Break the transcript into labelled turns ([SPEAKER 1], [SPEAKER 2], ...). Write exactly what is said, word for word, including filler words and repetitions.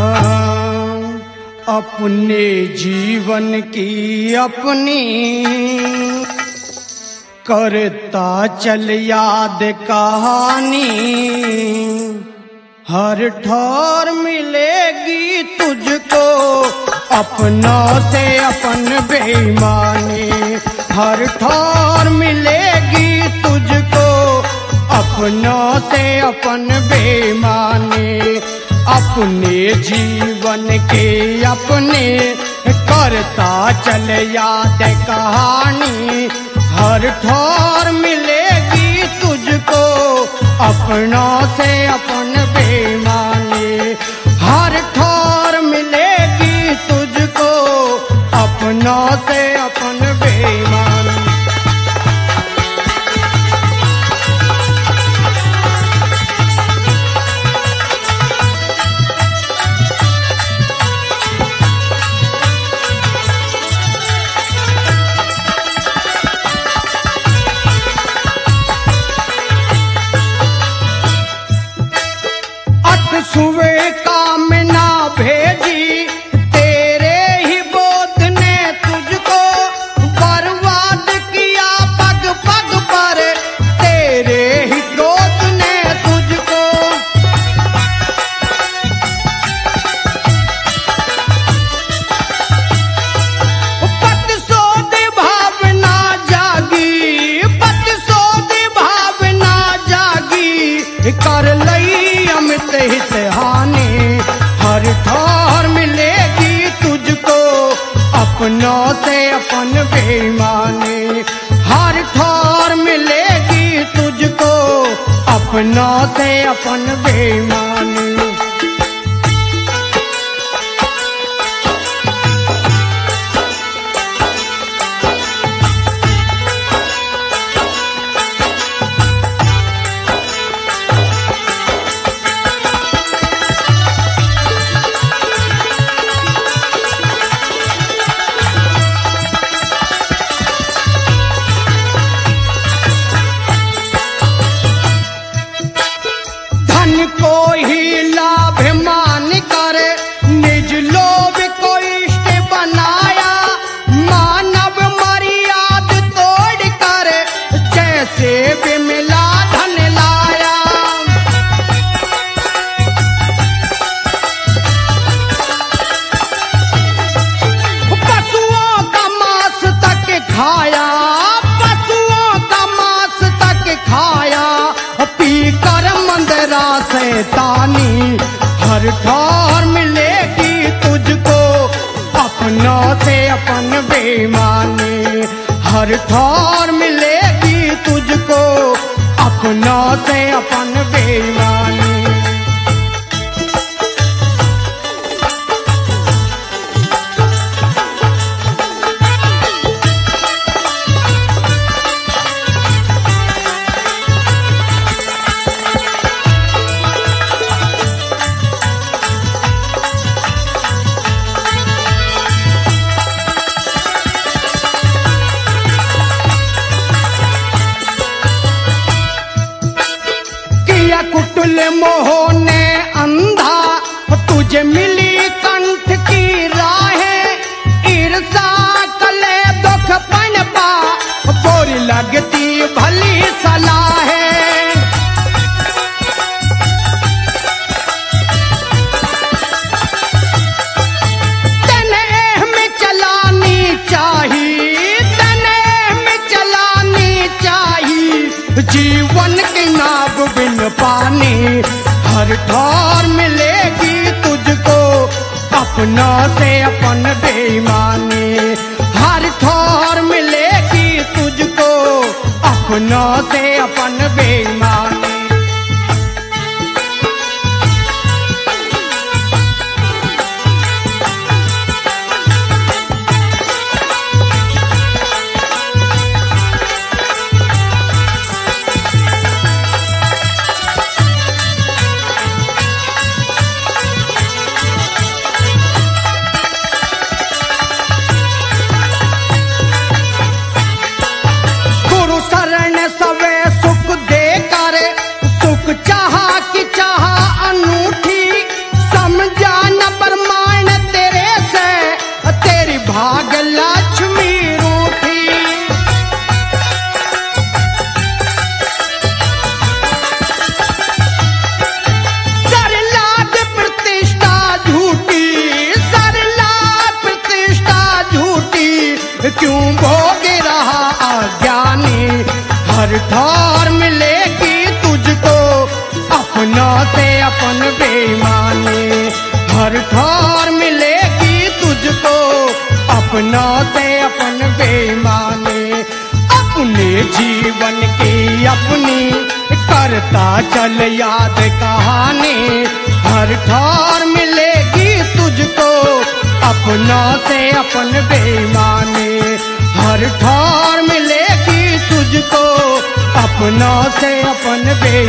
[SPEAKER 1] अपने जीवन की अपनी करता चल याद कहानी, हर ठौर मिलेगी तुझको अपनों से अपन बेईमानी, हर ठौर मिलेगी तुझको अपनों से अपन बेईमानी। अपने जीवन के अपने करता चल याद कहानी, हर ठौर मिलेगी तुझको अपनों से अपन बेईमानी, हर ठौर मिलेगी तुझको अपनों से अपन बेईमानी। सुवे काम ना भेजी तेरे ही बोध ने तुझको, बर्बाद किया पग पग पर तेरे ही क्रोध ने तुझको। पत सोध भावना जागी, पत सोध भावना जागी, कर लई अमित हित हानि, हर ठौर मिलेगी तुझको अपनों से अपन बेईमानी, हर ठौर मिलेगी तुझको अपनों से अपन बेईमानी। को ही लाभ मान कर निज लोभ को इष्ट बनाया, मानव मर्याद तोड़ कर जैसे भी मिला धन लाया। पशुओं का मांस तक खाया, पशुओं का मांस तक खाया, पी कर मंदरा शैतानी, हर ठौर मिलेगी तुझको अपनों से अपन बेईमानी, हर ठौर मिलेगी तुझको अपनों से अपन बेईमानी। कुटिल मोह ने अंधा तुझे मिली कंठ की राहें, ईर्षा कले दुख पनपा बुरी लगती भली सलाहें। तने में चलानी चाहिए, तने में चलानी चाहिए, जीवन की नाव बिन पानी, हर ठौर मिलेगी तुझको अपनों से अपन बेईमानी, हर ठौर मिलेगी तुझको अपनों से अपन बेईमानी। शरण सवे सुख देकर हर ठौर मिलेगी तुझको अपनों से अपन बेईमानी। हर ठौर मिलेगी तुझको अपनों से अपन बेईमानी। अपने जीवन की अपनी करता चल याद कहानी। हर ठौर मिलेगी तुझको अपनों से अपन बेईमानी। हर ठौर मिलेगी तुझको अपनों से अपन बे